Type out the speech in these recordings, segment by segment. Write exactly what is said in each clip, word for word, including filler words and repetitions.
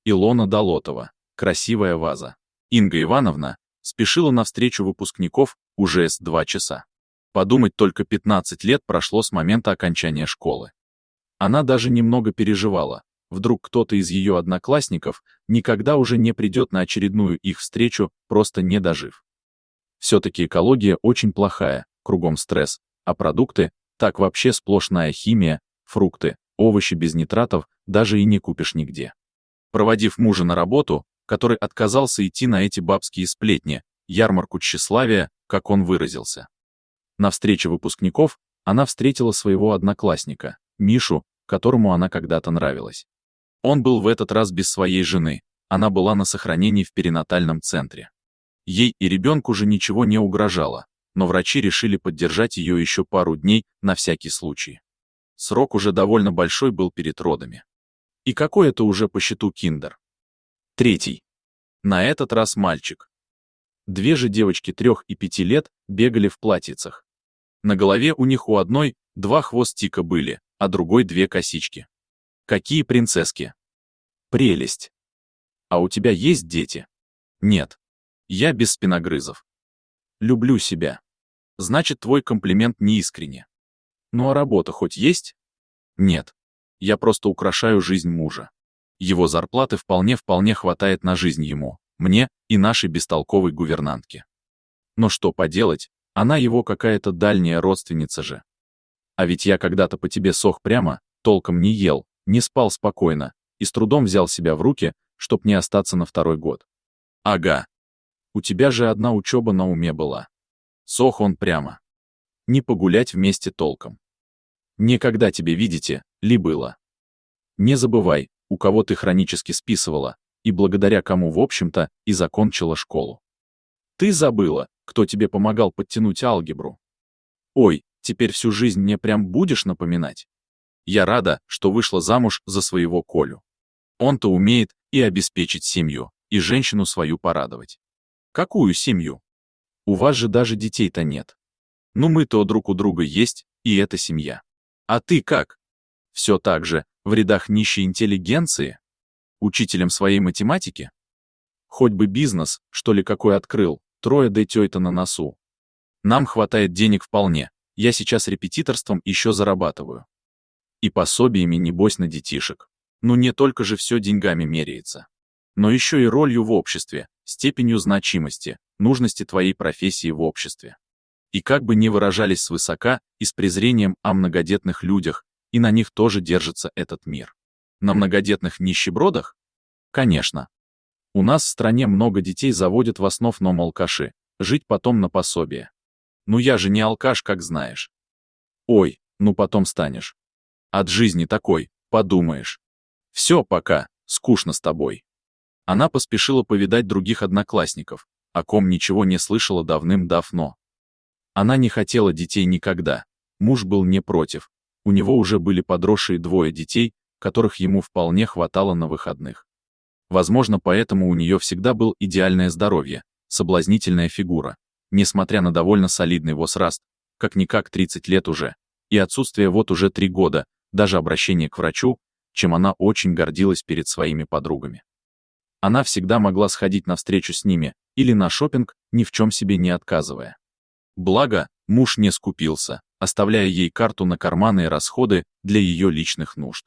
Илона Долотова. Красивая ваза. Инга Ивановна спешила навстречу выпускников уже с два часа. Подумать, только пятнадцать лет прошло с момента окончания школы. Она даже немного переживала. Вдруг кто-то из ее одноклассников никогда уже не придет на очередную их встречу, просто не дожив. Все-таки экология очень плохая, кругом стресс, а продукты, так вообще сплошная химия, фрукты, овощи без нитратов даже и не купишь нигде. Проводив мужа на работу, который отказался идти на эти бабские сплетни, ярмарку тщеславия, как он выразился. На встрече выпускников она встретила своего одноклассника, Мишу, которому она когда-то нравилась. Он был в этот раз без своей жены, она была на сохранении в перинатальном центре. Ей и ребенку же ничего не угрожало, но врачи решили поддержать ее еще пару дней на всякий случай. Срок уже довольно большой был перед родами. И какой это уже по счету киндер? Третий. На этот раз мальчик. Две же девочки трех и пяти лет бегали в платьицах. На голове у них у одной два хвостика были, а другой две косички. Какие принцесски! Прелесть! А у тебя есть дети? Нет. Я без спиногрызов. Люблю себя. Значит, твой комплимент неискренне. Ну а работа хоть есть? Нет. Я просто украшаю жизнь мужа. Его зарплаты вполне-вполне хватает на жизнь ему, мне и нашей бестолковой гувернантке. Но что поделать, она его какая-то дальняя родственница же. А ведь я когда-то по тебе сох прямо, толком не ел, не спал спокойно и с трудом взял себя в руки, чтоб не остаться на второй год. Ага. У тебя же одна учеба на уме была. Сох он прямо. Не погулять вместе толком. Никогда тебе, видите, ли было. Не забывай, у кого ты хронически списывала, и благодаря кому, в общем-то, и закончила школу. Ты забыла, кто тебе помогал подтянуть алгебру? Ой, теперь всю жизнь мне прям будешь напоминать? Я рада, что вышла замуж за своего Колю. Он-то умеет и обеспечить семью, и женщину свою порадовать. Какую семью? У вас же даже детей-то нет. Ну мы-то друг у друга есть, и это семья. А ты как? Все так же, в рядах нищей интеллигенции? Учителем своей математики? Хоть бы бизнес, что ли, какой открыл, трое детей-то на носу. Нам хватает денег вполне, я сейчас репетиторством еще зарабатываю. И пособиями, небось, на детишек. Ну не только же все деньгами меряется. Но еще и ролью в обществе, степенью значимости, нужности твоей профессии в обществе. И как бы ни выражались свысока и с презрением о многодетных людях, и на них тоже держится этот мир. На многодетных нищебродах? Конечно. У нас в стране много детей заводят в основном алкаши, жить потом на пособие. Ну я же не алкаш, как знаешь. Ой, ну потом станешь. От жизни такой, подумаешь. Все, пока, скучно с тобой. Она поспешила повидать других одноклассников, о ком ничего не слышала давным-давно. Она не хотела детей никогда, муж был не против, у него уже были подросшие двое детей, которых ему вполне хватало на выходных. Возможно, поэтому у нее всегда был идеальное здоровье, соблазнительная фигура, несмотря на довольно солидный возраст, как-никак тридцать лет уже, и отсутствие вот уже три года, даже обращение к врачу, чем она очень гордилась перед своими подругами. Она всегда могла сходить на встречу с ними или на шопинг, ни в чем себе не отказывая. Благо, муж не скупился, оставляя ей карту на карманные расходы для ее личных нужд.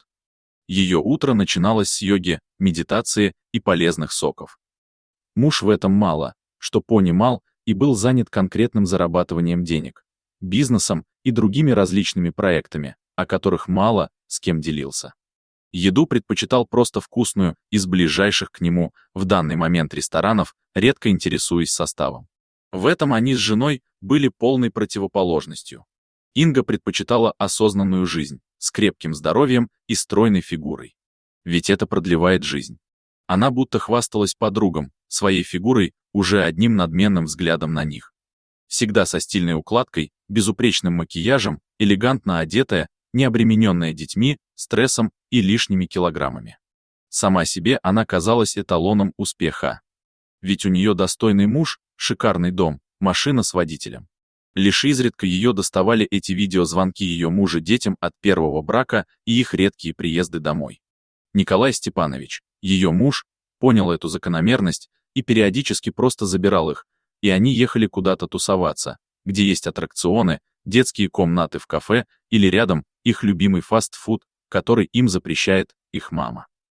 Ее утро начиналось с йоги, медитации и полезных соков. Муж в этом мало, что понимал, и был занят конкретным зарабатыванием денег, бизнесом и другими различными проектами, о которых мало с кем делился. Еду предпочитал просто вкусную из ближайших к нему в данный момент ресторанов, редко интересуясь составом. В этом они с женой были полной противоположностью. Инга предпочитала осознанную жизнь, с крепким здоровьем и стройной фигурой. Ведь это продлевает жизнь. Она будто хвасталась подругам, своей фигурой, уже одним надменным взглядом на них. Всегда со стильной укладкой, безупречным макияжем, элегантно одетая, не обремененная детьми, стрессом и лишними килограммами. Сама себе она казалась эталоном успеха. Ведь у нее достойный муж, шикарный дом, машина с водителем. Лишь изредка ее доставали эти видеозвонки ее мужа детям от первого брака и их редкие приезды домой. Николай Степанович, Ее муж понял эту закономерность и периодически просто забирал их, и они ехали куда-то тусоваться, где есть аттракционы, детские комнаты в кафе или рядом их любимый фастфуд, который им запрещает их мама.